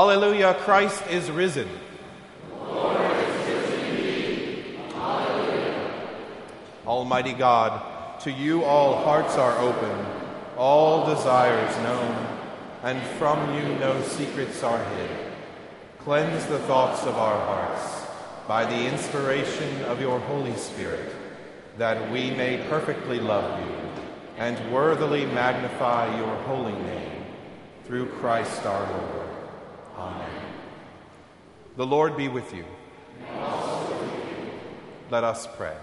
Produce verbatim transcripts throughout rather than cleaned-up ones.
Hallelujah, Christ is risen. Lord is risen indeed. Hallelujah. Almighty God, to you all hearts are open, all desires known, and from you no secrets are hid. Cleanse the thoughts of our hearts by the inspiration of your Holy Spirit, that we may perfectly love you and worthily magnify your holy name, through Christ our Lord. Amen. The Lord be with you. And also with you. Let us pray.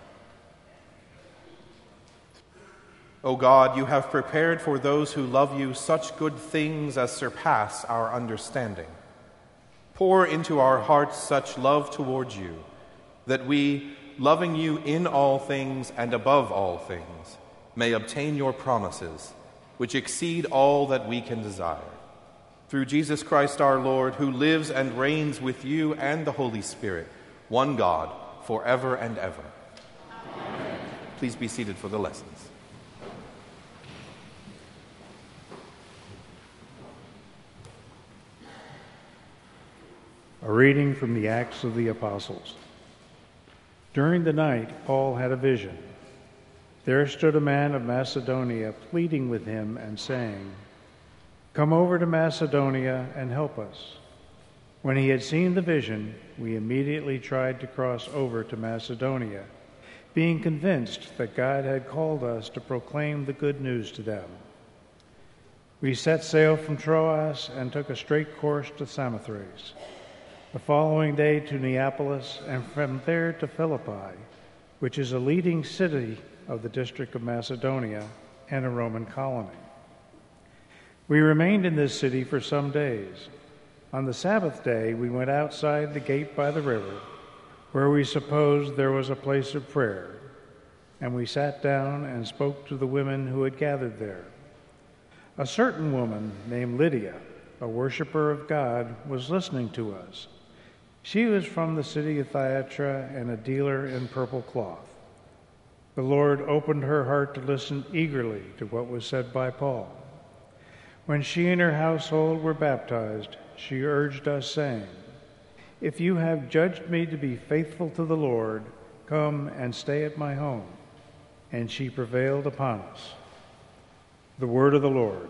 O God, you have prepared for those who love you such good things as surpass our understanding. Pour into our hearts such love towards you, that we, loving you in all things and above all things, may obtain your promises, which exceed all that we can desire. Through Jesus Christ our Lord, who lives and reigns with you and the Holy Spirit, one God, forever and ever. Amen. Please be seated for the lessons. A reading from the Acts of the Apostles. During the night, Paul had a vision. There stood a man of Macedonia pleading with him and saying, "Come over to Macedonia and help us." When he had seen the vision, we immediately tried to cross over to Macedonia, being convinced that God had called us to proclaim the good news to them. We set sail from Troas and took a straight course to Samothrace. The following day to Neapolis, and from there to Philippi, which is a leading city of the district of Macedonia and a Roman colony. We remained in this city for some days. On the Sabbath day, we went outside the gate by the river, where we supposed there was a place of prayer, and we sat down and spoke to the women who had gathered there. A certain woman named Lydia, a worshiper of God, was listening to us. She was from the city of Thyatira and a dealer in purple cloth. The Lord opened her heart to listen eagerly to what was said by Paul. When she and her household were baptized, she urged us, saying, "If you have judged me to be faithful to the Lord, come and stay at my home." And she prevailed upon us. The word of the Lord.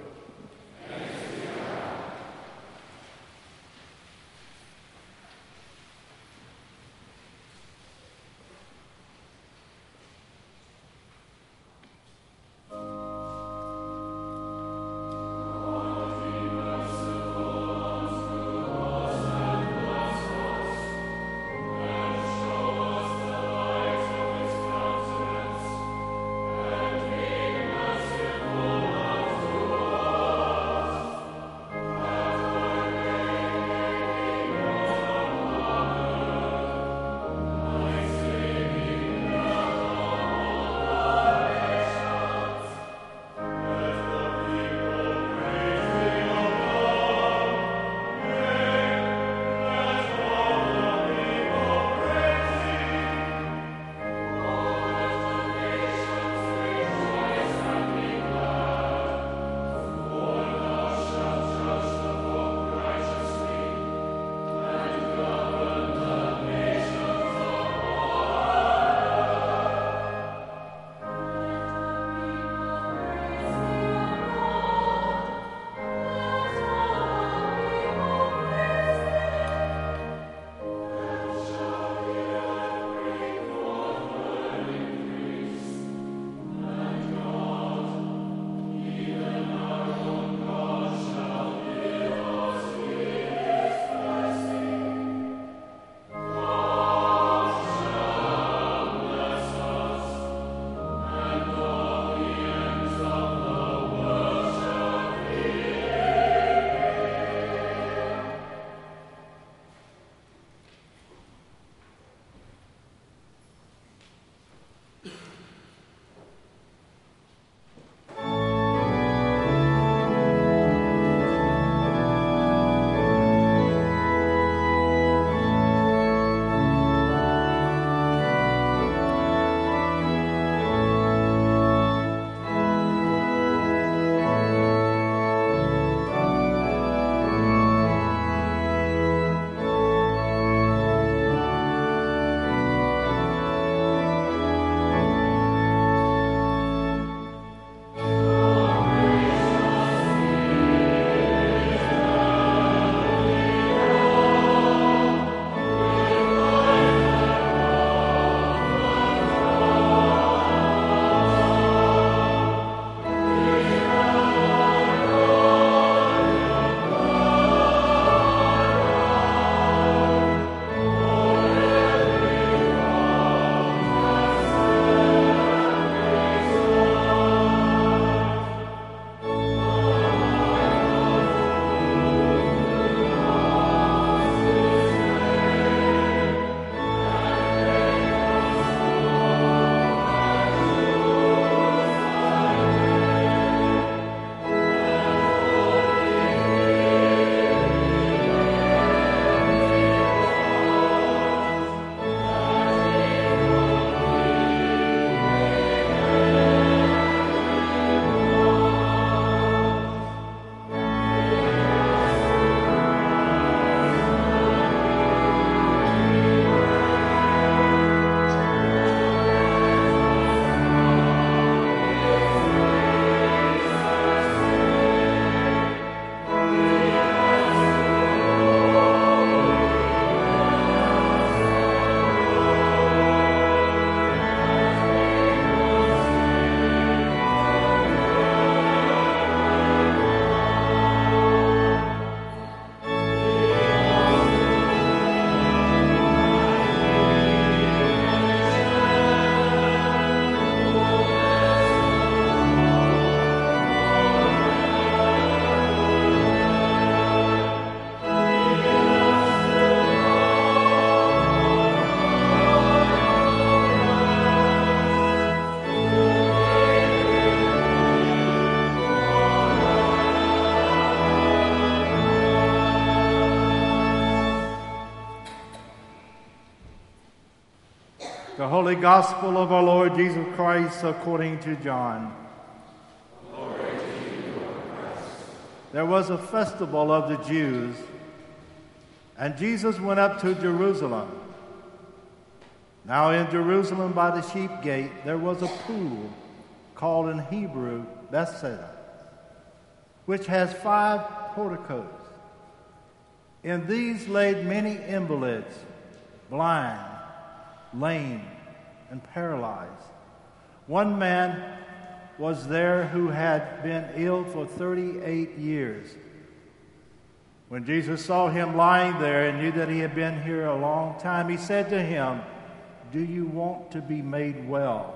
The Holy Gospel of our Lord Jesus Christ according to John. Glory to you, Lord Christ. There was a festival of the Jews, and Jesus went up to Jerusalem. Now in Jerusalem by the sheep gate there was a pool called in Hebrew Bethesda, which has five porticos. In these laid many invalids, blind, lame, and paralyzed. One man was there who had been ill for thirty-eight years. When Jesus saw him lying there and knew that he had been here a long time, he said to him, "Do you want to be made well?"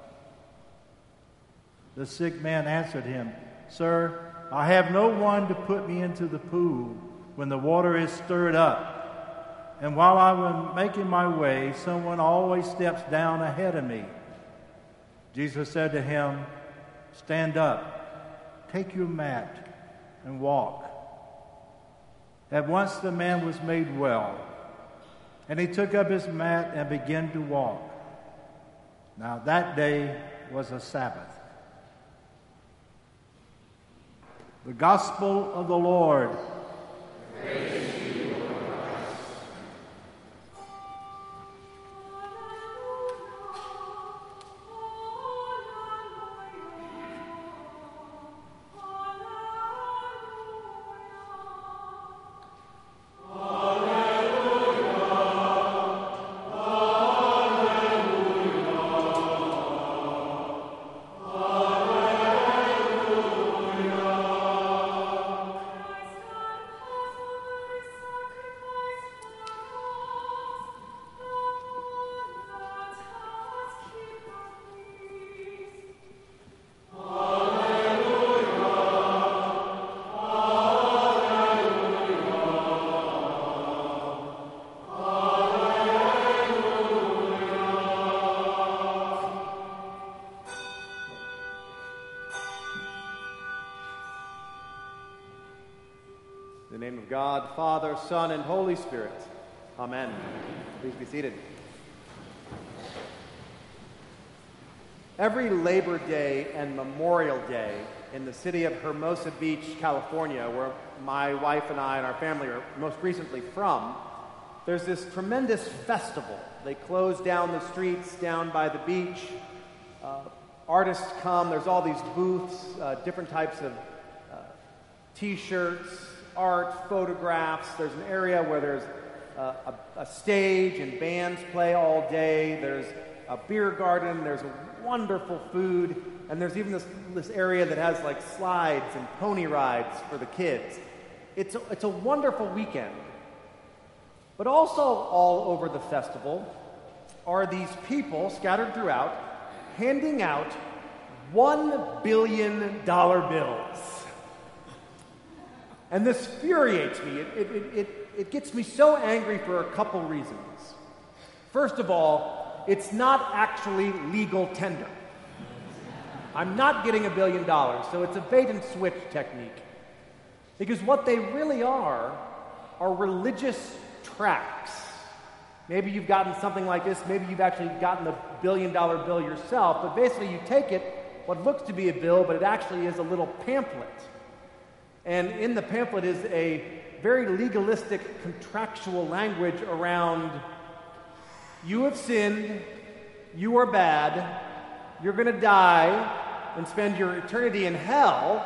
The sick man answered him, "Sir, I have no one to put me into the pool when the water is stirred up. And while I am making my way, someone always steps down ahead of me." Jesus said to him, "Stand up, take your mat, and walk." At once the man was made well, and he took up his mat and began to walk. Now that day was a Sabbath. The Gospel of the Lord. Praise to you, Lord Christ. In the name of God, Father, Son, and Holy Spirit. Amen. Please be seated. Every Labor Day and Memorial Day in the city of Hermosa Beach, California, where my wife and I and our family are most recently from, there's this tremendous festival. They close down the streets down by the beach. Uh, artists come. There's all these booths, uh, different types of uh, T-shirts, art, photographs. There's an area where there's uh, a, a stage and bands play all day. There's a beer garden. There's a wonderful food. And there's even this, this area that has like slides and pony rides for the kids. It's a, it's a wonderful weekend. But also all over the festival are these people scattered throughout handing out one billion dollar bills. And this infuriates me. It, it, it, it, it gets me so angry for a couple reasons. First of all, it's not actually legal tender. I'm not getting a billion dollars, so it's a bait and switch technique. Because what they really are are religious tracts. Maybe you've gotten something like this, maybe you've actually gotten a billion dollar bill yourself, but basically you take it, what looks to be a bill, but it actually is a little pamphlet. And in the pamphlet is a very legalistic contractual language around, you have sinned, you are bad, you're going to die and spend your eternity in hell,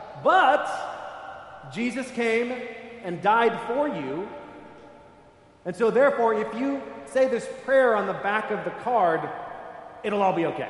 but Jesus came and died for you. And so therefore, if you say this prayer on the back of the card, it'll all be okay.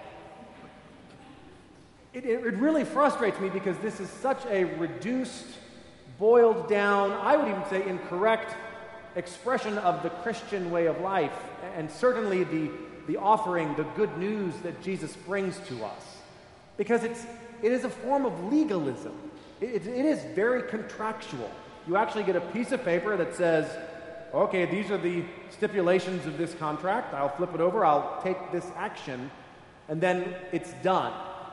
It, it, it really frustrates me because this is such a reduced, boiled down, I would even say incorrect expression of the Christian way of life, and certainly the, the offering, the good news that Jesus brings to us. Because it's, it is a form of legalism. It, it, it is very contractual. You actually get a piece of paper that says, okay, these are the stipulations of this contract. I'll flip it over, I'll take this action, and then it's done.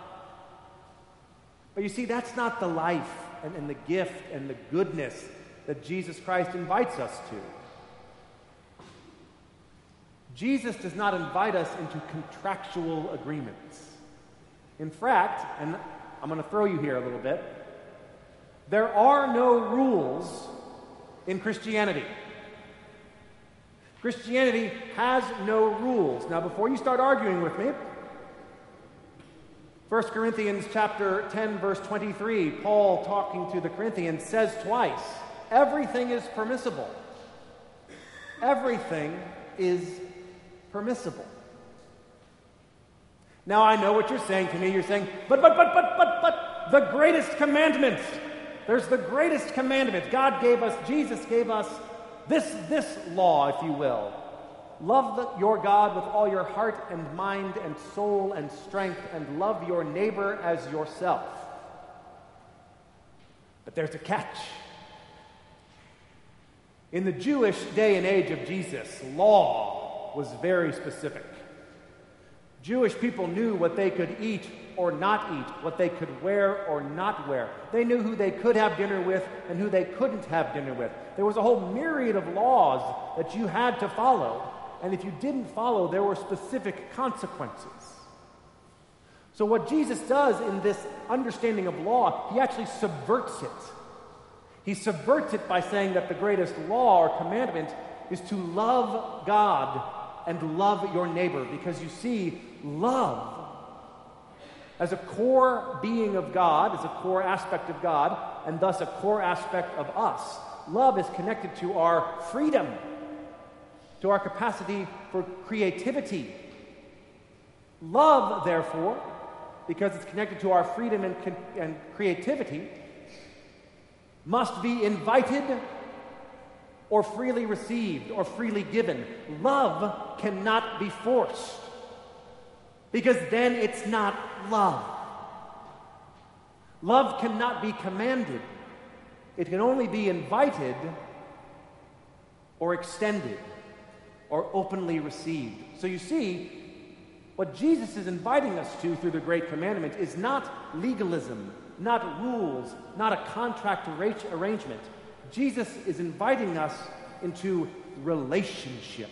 But you see, that's not the life and, and the gift and the goodness that Jesus Christ invites us to. Jesus does not invite us into contractual agreements. In fact, and I'm going to throw you here a little bit, there are no rules in Christianity. Christianity has no rules. Now, before you start arguing with me, First Corinthians chapter ten, verse twenty-three, Paul, talking to the Corinthians, says twice, everything is permissible. Everything is permissible. Now, I know what you're saying to me. You're saying, but, but, but, but, but, but, the greatest commandment. There's the greatest commandment. God gave us, Jesus gave us this, this law, if you will. Love the, your God with all your heart and mind and soul and strength, and love your neighbor as yourself. But there's a catch. In the Jewish day and age of Jesus, law was very specific. Jewish people knew what they could eat or not eat, what they could wear or not wear. They knew who they could have dinner with and who they couldn't have dinner with. There was a whole myriad of laws that you had to follow, and if you didn't follow, there were specific consequences. So what Jesus does in this understanding of law, he actually subverts it. He subverts it by saying that the greatest law or commandment is to love God and love your neighbor, because you see, love as a core being of God, as a core aspect of God, and thus a core aspect of us. Love is connected to our freedom, to our capacity for creativity. Love, therefore, because it's connected to our freedom and, and creativity, must be invited or freely received or freely given. Love cannot be forced, because then it's not love. Love cannot be commanded. It can only be invited or extended or openly received. So you see, what Jesus is inviting us to through the Great Commandment is not legalism, not rules, not a contract arra- arrangement. Jesus is inviting us into relationship.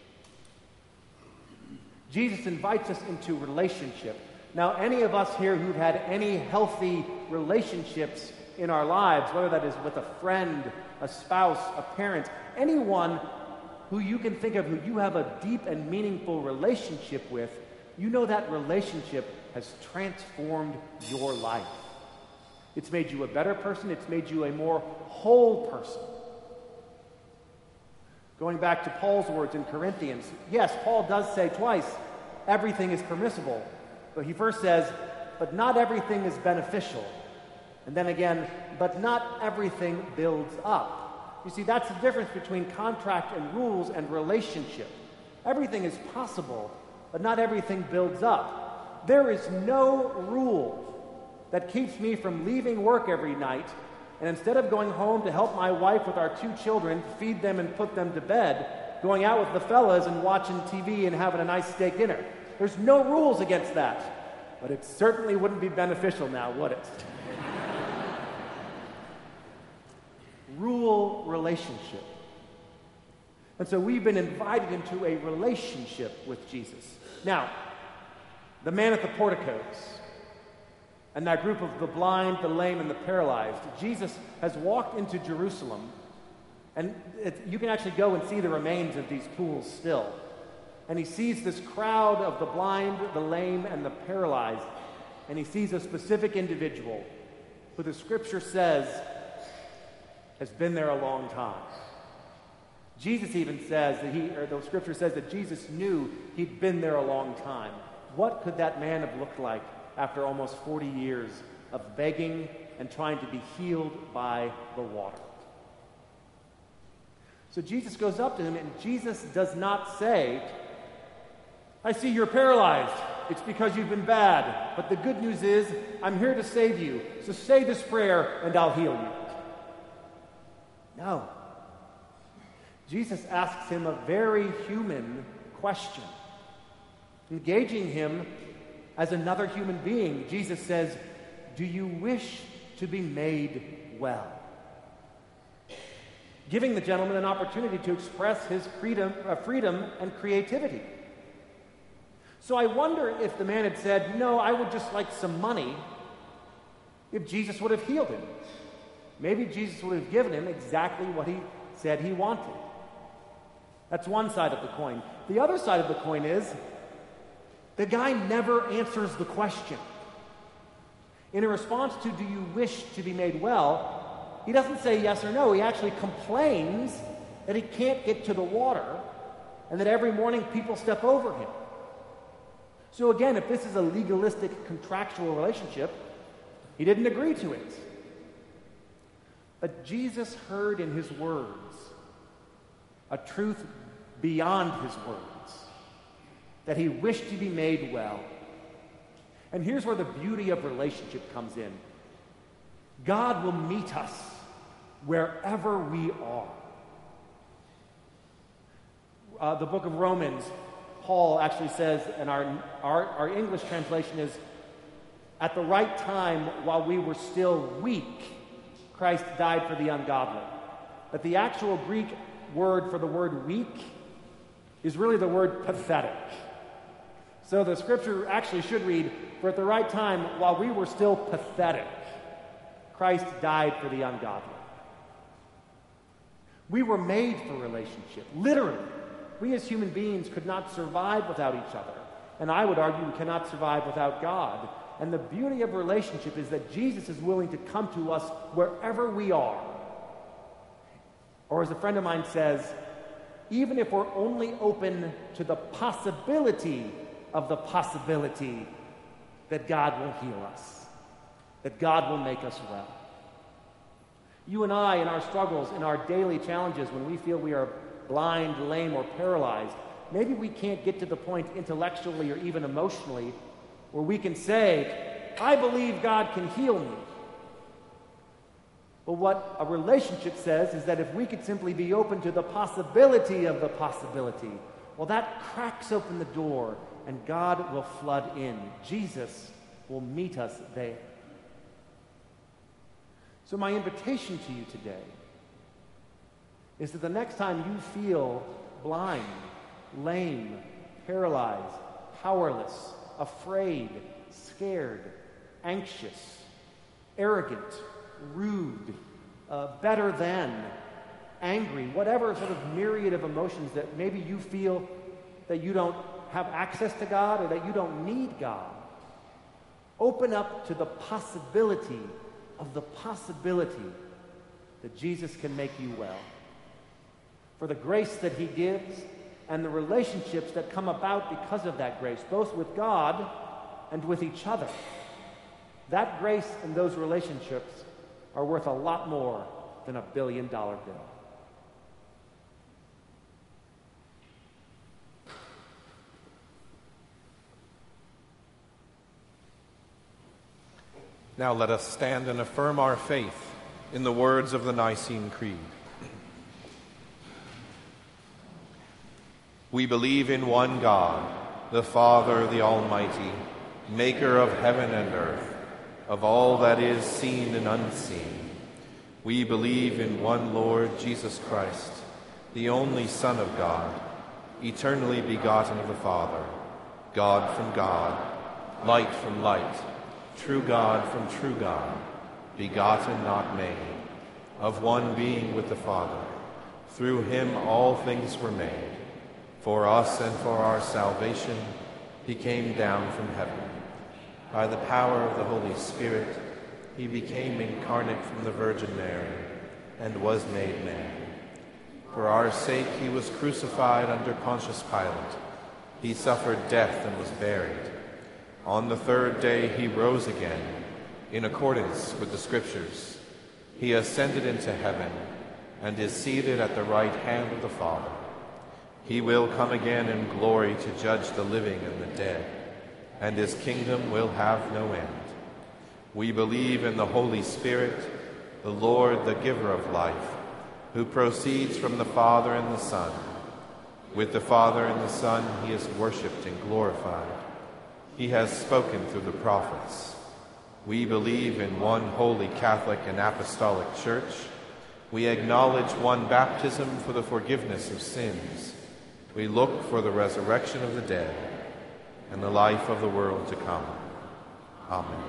Jesus invites us into relationship. Now, any of us here who've had any healthy relationships in our lives, whether that is with a friend, a spouse, a parent, anyone who you can think of who you have a deep and meaningful relationship with, you know that relationship has transformed your life. It's made you a better person. It's made you a more whole person. Going back to Paul's words in Corinthians, yes, Paul does say twice, everything is permissible. But he first says, but not everything is beneficial. And then again, but not everything builds up. You see, that's the difference between contract and rules and relationship. Everything is possible, but not everything builds up. There is no rule that keeps me from leaving work every night, and instead of going home to help my wife with our two children, feed them and put them to bed, going out with the fellas and watching T V and having a nice steak dinner. There's no rules against that, but it certainly wouldn't be beneficial now, would it? Rule relationship. And so we've been invited into a relationship with Jesus. Now, the man at the porticos, and that group of the blind, the lame, and the paralyzed, Jesus has walked into Jerusalem, and it, you can actually go and see the remains of these pools still. And he sees this crowd of the blind, the lame, and the paralyzed, and he sees a specific individual who the scripture says has been there a long time. Jesus even says that he, or the scripture says that Jesus knew he'd been there a long time. What could that man have looked like after almost forty years of begging and trying to be healed by the water? So Jesus goes up to him, and Jesus does not say, I see you're paralyzed. It's because you've been bad. But the good news is, I'm here to save you. So say this prayer, and I'll heal you. No. Jesus asks him a very human question, engaging him as another human being. Jesus says, do you wish to be made well? giving the gentleman an opportunity to express his freedom, uh, freedom and creativity. So I wonder if the man had said, "No, I would just like some money," if Jesus would have healed him. Maybe Jesus would have given him exactly what he said he wanted. That's one side of the coin. The other side of the coin is the guy never answers the question. In a response to, "Do you wish to be made well?" he doesn't say yes or no. He actually complains that he can't get to the water and that every morning people step over him. So again, if this is a legalistic contractual relationship, he didn't agree to it. But Jesus heard in his words a truth beyond his words, that he wished to be made well. And here's where the beauty of relationship comes in. God will meet us wherever we are. Uh, the book of Romans, Paul actually says, and our, our, our English translation is, "At the right time, while we were still weak, Christ died for the ungodly." But the actual Greek word for the word weak is really the word pathetic. So the scripture actually should read, "For at the right time, while we were still pathetic, Christ died for the ungodly." We were made for relationship, literally. We as human beings could not survive without each other. And I would argue we cannot survive without God. And the beauty of relationship is that Jesus is willing to come to us wherever we are. Or as a friend of mine says, even if we're only open to the possibility of the possibility that God will heal us, that God will make us well. You and I, in our struggles, in our daily challenges, when we feel we are blind, lame, or paralyzed, maybe we can't get to the point intellectually or even emotionally where we can say, "I believe God can heal me." But what a relationship says is that if we could simply be open to the possibility of the possibility, well, that cracks open the door and God will flood in. Jesus will meet us there. So my invitation to you today is that the next time you feel blind, lame, paralyzed, powerless, afraid, scared, anxious, arrogant, rude, uh, better than, angry, whatever sort of myriad of emotions that maybe you feel that you don't have access to God or that you don't need God, open up to the possibility of the possibility that Jesus can make you well. For the grace that he gives and the relationships that come about because of that grace, both with God and with each other. That grace and those relationships are worth a lot more than a billion dollar bill. Now let us stand and affirm our faith in the words of the Nicene Creed. We believe in one God, the Father, the Almighty, maker of heaven and earth, of all that is seen and unseen. We believe in one Lord Jesus Christ, the only Son of God, eternally begotten of the Father, God from God, light from light, true God from true God, begotten, not made, of one being with the Father. Through him all things were made. For us and for our salvation, he came down from heaven. By the power of the Holy Spirit, he became incarnate from the Virgin Mary and was made man. For our sake he was crucified under Pontius Pilate. He suffered death and was buried. On the third day he rose again, in accordance with the Scriptures. He ascended into heaven and is seated at the right hand of the Father. He will come again in glory to judge the living and the dead, and his kingdom will have no end. We believe in the Holy Spirit, the Lord, the giver of life, who proceeds from the Father and the Son. With the Father and the Son he is worshipped and glorified. He has spoken through the prophets. We believe in one holy Catholic and Apostolic Church. We acknowledge one baptism for the forgiveness of sins. We look for the resurrection of the dead and the life of the world to come. Amen.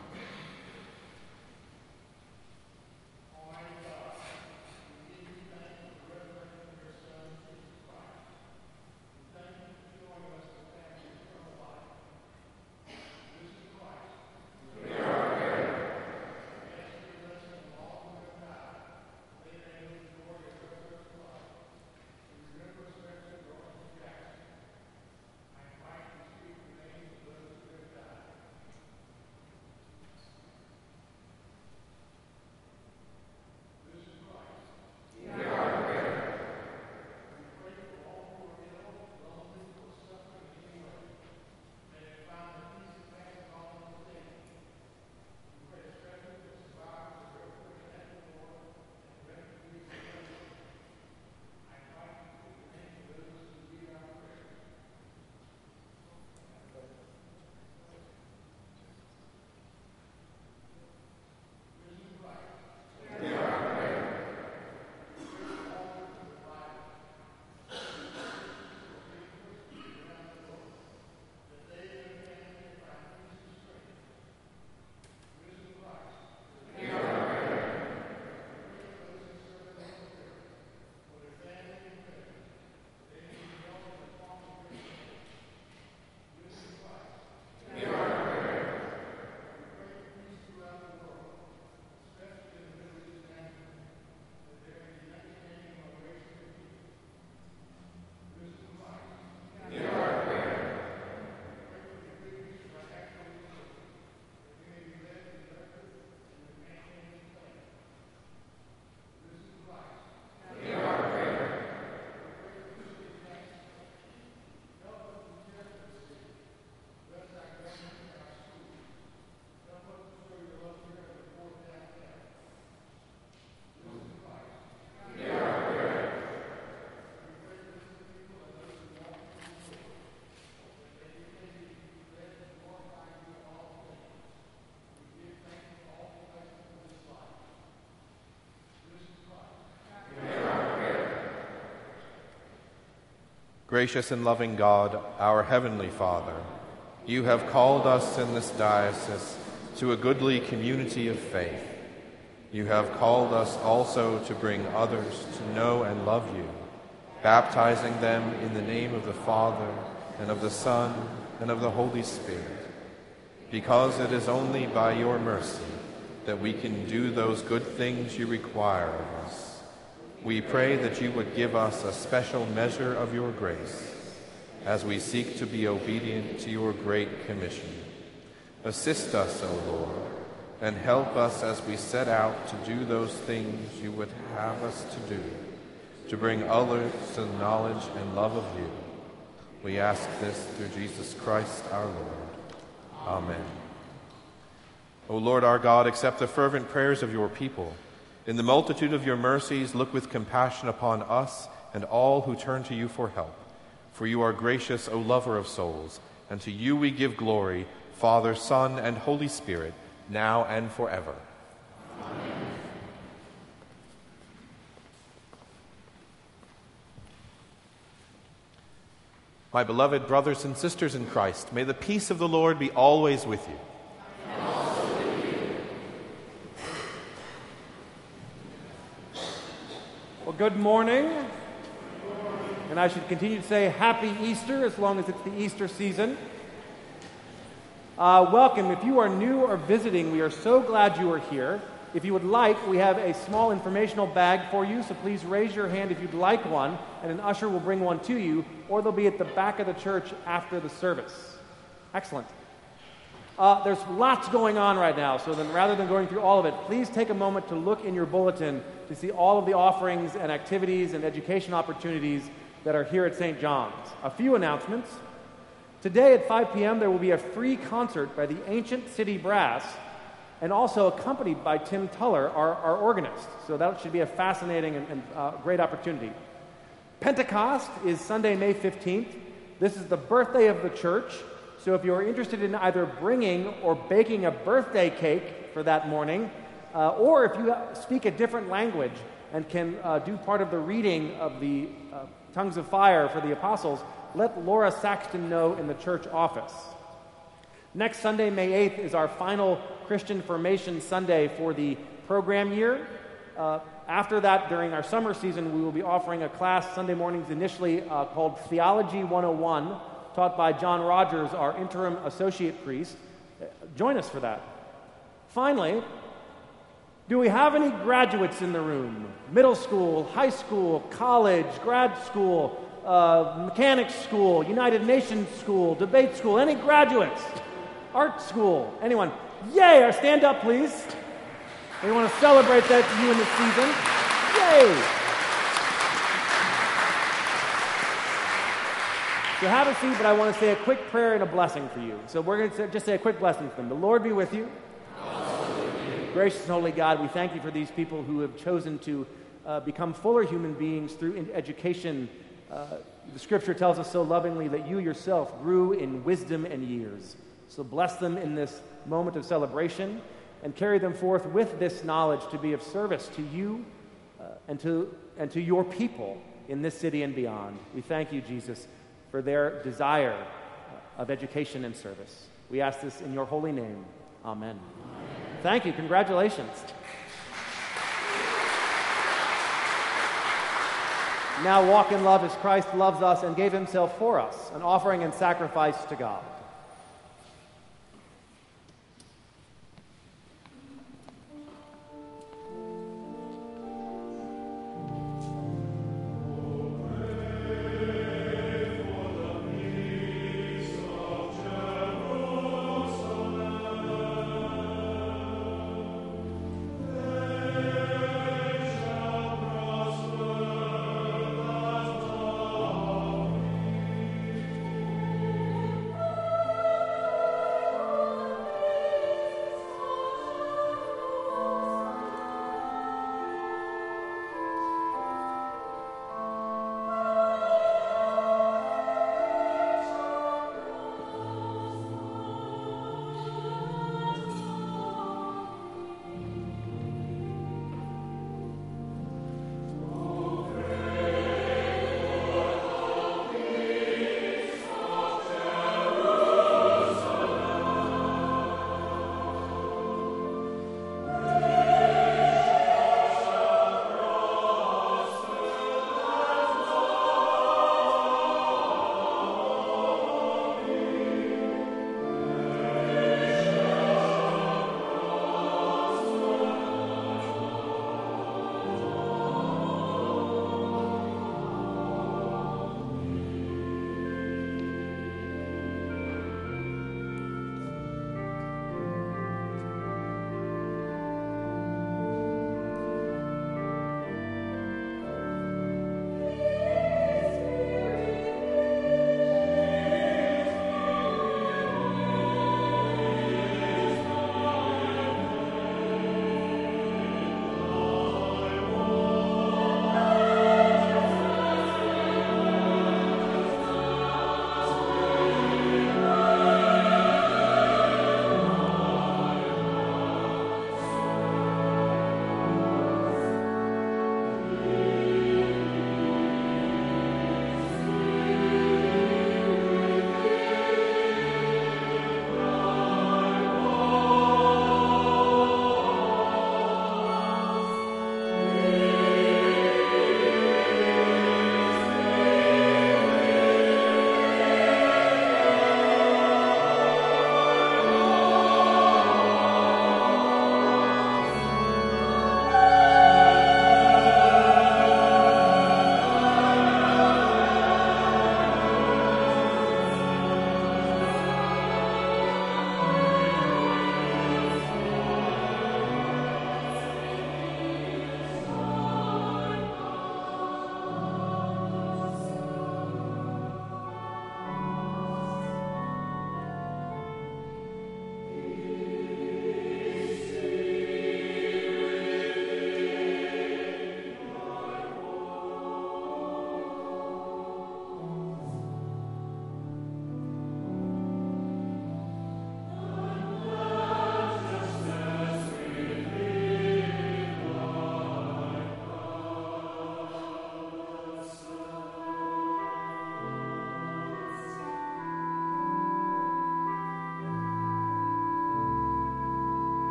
Gracious and loving God, our Heavenly Father, you have called us in this diocese to a goodly community of faith. You have called us also to bring others to know and love you, baptizing them in the name of the Father, and of the Son, and of the Holy Spirit. Because it is only by your mercy that we can do those good things you require of us. We pray that you would give us a special measure of your grace as we seek to be obedient to your great commission. Assist us, O Lord, and help us as we set out to do those things you would have us to do, to bring others to the knowledge and love of you. We ask this through Jesus Christ our Lord. Amen. O Lord our God, accept the fervent prayers of your people. In the multitude of your mercies, look with compassion upon us and all who turn to you for help. For you are gracious, O lover of souls, and to you we give glory, Father, Son, and Holy Spirit, now and forever. Amen. My beloved brothers and sisters in Christ, may the peace of the Lord be always with you. Well, good morning. And I should continue to say Happy Easter as long as it's the Easter season. Uh, welcome. If you are new or visiting, we are so glad you are here. If you would like, we have a small informational bag for you, so please raise your hand if you'd like one, and an usher will bring one to you, or they'll be at the back of the church after the service. Excellent. Uh, there's lots going on right now, so then rather than going through all of it, please take a moment to look in your bulletin to see all of the offerings and activities and education opportunities that are here at Saint John's. A few announcements. Today at five p.m. there will be a free concert by the Ancient City Brass, and also accompanied by Tim Tuller, our, our organist. So that should be a fascinating and, and uh, great opportunity. Pentecost is Sunday, May fifteenth. This is the birthday of the church. So if you're interested in either bringing or baking a birthday cake for that morning, uh, or if you speak a different language, and can uh, do part of the reading of the uh, tongues of fire for the apostles, let Laura Saxton know in the church office. Next Sunday, May eighth, is our final Christian Formation Sunday for the program year. Uh, after that, during our summer season, we will be offering a class Sunday mornings initially uh, called Theology one oh one, taught by John Rogers, our interim associate priest. Uh, join us for that. Finally, do we have any graduates in the room? Middle school, high school, college, grad school, uh, mechanics school, United Nations school, debate school, any graduates? Art school, anyone? Yay! Or stand up, please. We want to celebrate that to you in this season. Yay! So have a seat, but I want to say a quick prayer and a blessing for you. So we're going to just say a quick blessing for them. The Lord be with you. Gracious and holy God, we thank you for these people who have chosen to uh, become fuller human beings through education. Uh, the Scripture tells us so lovingly that you yourself grew in wisdom and years. So bless them in this moment of celebration and carry them forth with this knowledge to be of service to you uh, and to and to your people in this city and beyond. We thank you, Jesus, for their desire of education and service. We ask this in your holy name. Amen. Thank you. Congratulations. Now walk in love as Christ loves us and gave himself for us, an offering and sacrifice to God.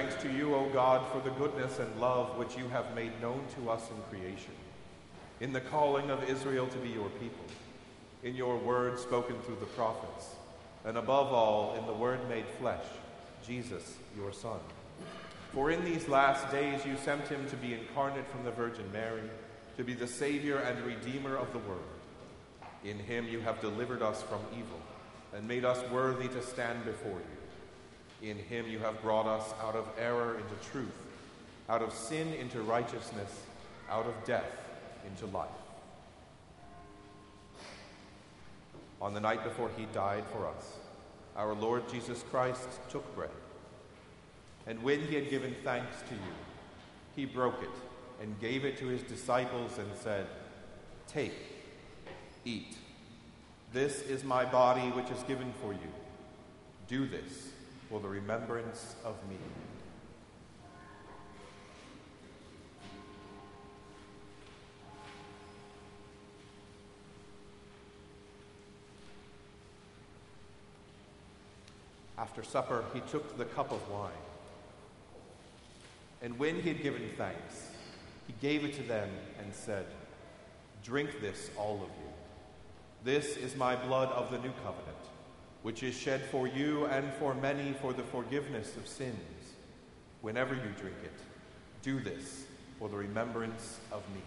thanks to you, O God, for the goodness and love which you have made known to us in creation, in the calling of Israel to be your people, in your word spoken through the prophets, and above all, in the Word made flesh, Jesus, your Son. For in these last days you sent him to be incarnate from the Virgin Mary, to be the Savior and Redeemer of the world. In him you have delivered us from evil, and made us worthy to stand before you. In him you have brought us out of error into truth, out of sin into righteousness, out of death into life. On the night before he died for us, our Lord Jesus Christ took bread, and when he had given thanks to you, he broke it and gave it to his disciples and said, "Take, eat. This is my body which is given for you. Do this for the remembrance of me." After supper, he took the cup of wine, and when he had given thanks, he gave it to them and said, "Drink this, all of you. This is my blood of the new covenant, which is shed for you and for many for the forgiveness of sins. Whenever you drink it, do this for the remembrance of me."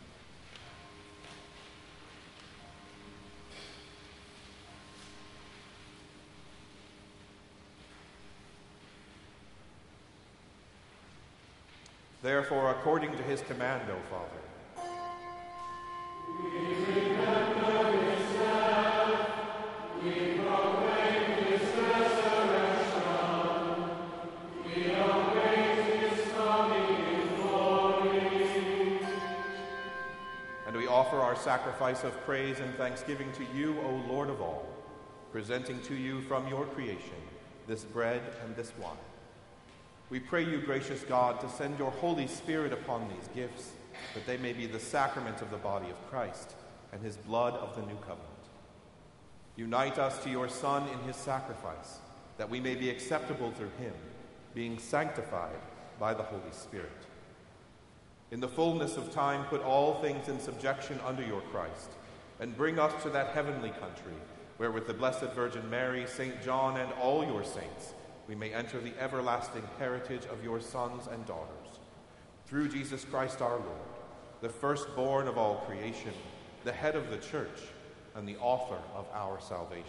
Therefore, according to his command, O Father, we remember his death, we proclaim his resurrection, we await his coming in glory. And we offer our sacrifice of praise and thanksgiving to you, O Lord of all, presenting to you from your creation this bread and this wine. We pray you, gracious God, to send your Holy Spirit upon these gifts, that they may be the sacrament of the body of Christ and his blood of the new covenant. Unite us to your Son in his sacrifice, that we may be acceptable through him, being sanctified by the Holy Spirit. In the fullness of time, put all things in subjection under your Christ, and bring us to that heavenly country, where with the Blessed Virgin Mary, Saint John, and all your saints, we may enter the everlasting heritage of your sons and daughters. Through Jesus Christ our Lord, the firstborn of all creation, the head of the church, and the author of our salvation.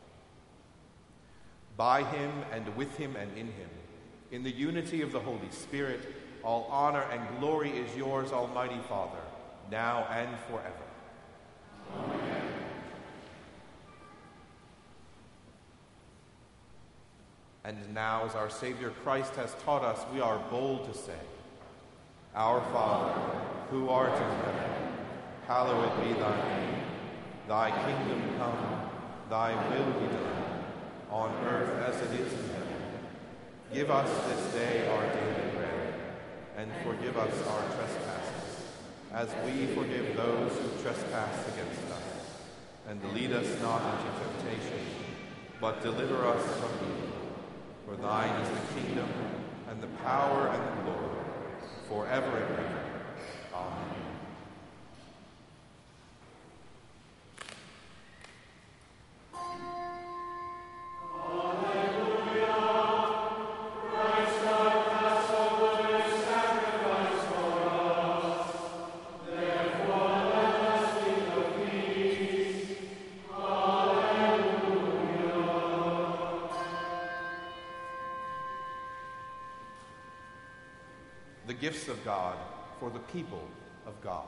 By him and with him and in him, in the unity of the Holy Spirit, all honor and glory is yours, Almighty Father, now and forever. Amen. And now, as our Savior Christ has taught us, we are bold to say, Our Father, who art in heaven, hallowed be thy name. Thy kingdom come, thy will be done, on earth as it is in heaven. Give us this day our daily bread, and forgive us our trespasses, as we forgive those who trespass against us. And lead us not into temptation, but deliver us from evil. For thine is the kingdom, and the power, and the glory, forever and ever. Amen. The gifts of God for the people of God.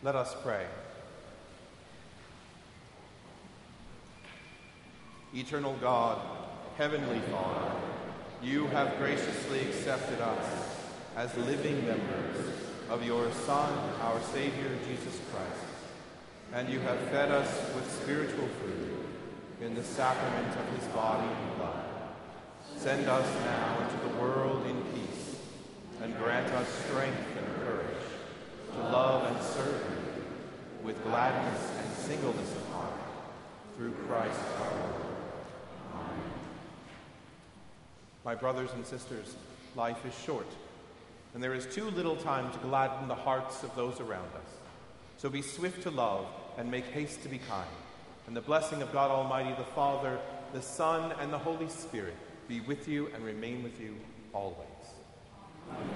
Let us pray. Eternal God, Heavenly Father, you have graciously accepted us as living members of your Son, our Savior, Jesus Christ, and you have fed us with spiritual food in the sacrament of his body and blood. Send us now into the world in peace, and grant us strength and courage to love and serve you with gladness and singleness of heart, through Christ our Lord. Amen. My brothers and sisters, life is short, and there is too little time to gladden the hearts of those around us. So be swift to love and make haste to be kind. And the blessing of God Almighty, the Father, the Son, and the Holy Spirit be with you and remain with you always. Amen.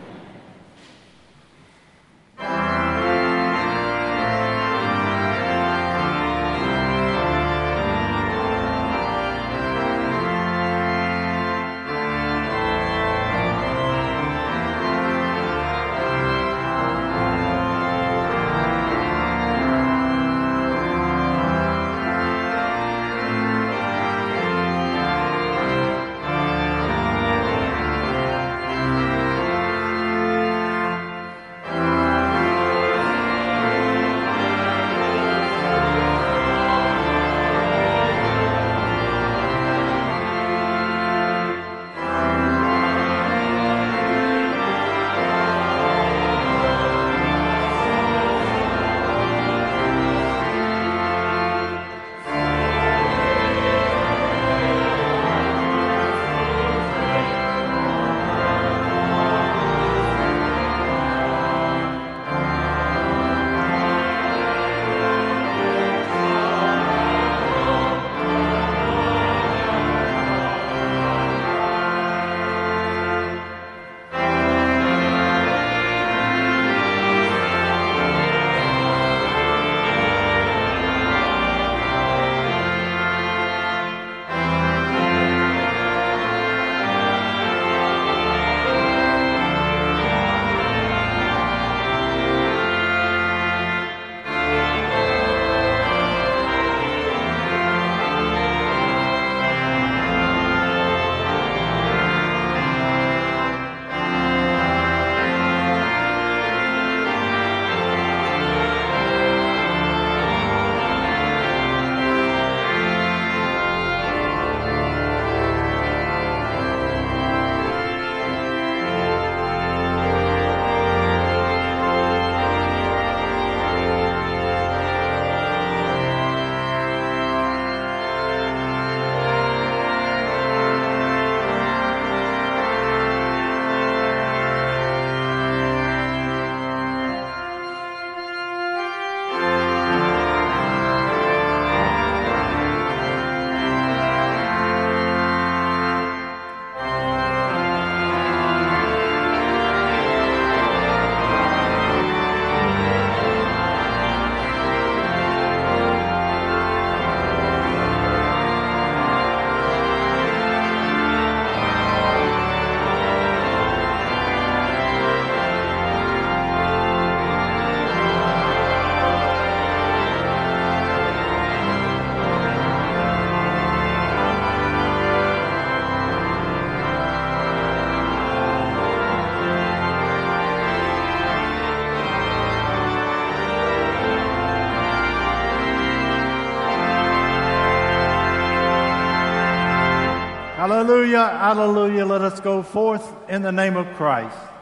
Hallelujah, hallelujah. Let us go forth in the name of Christ.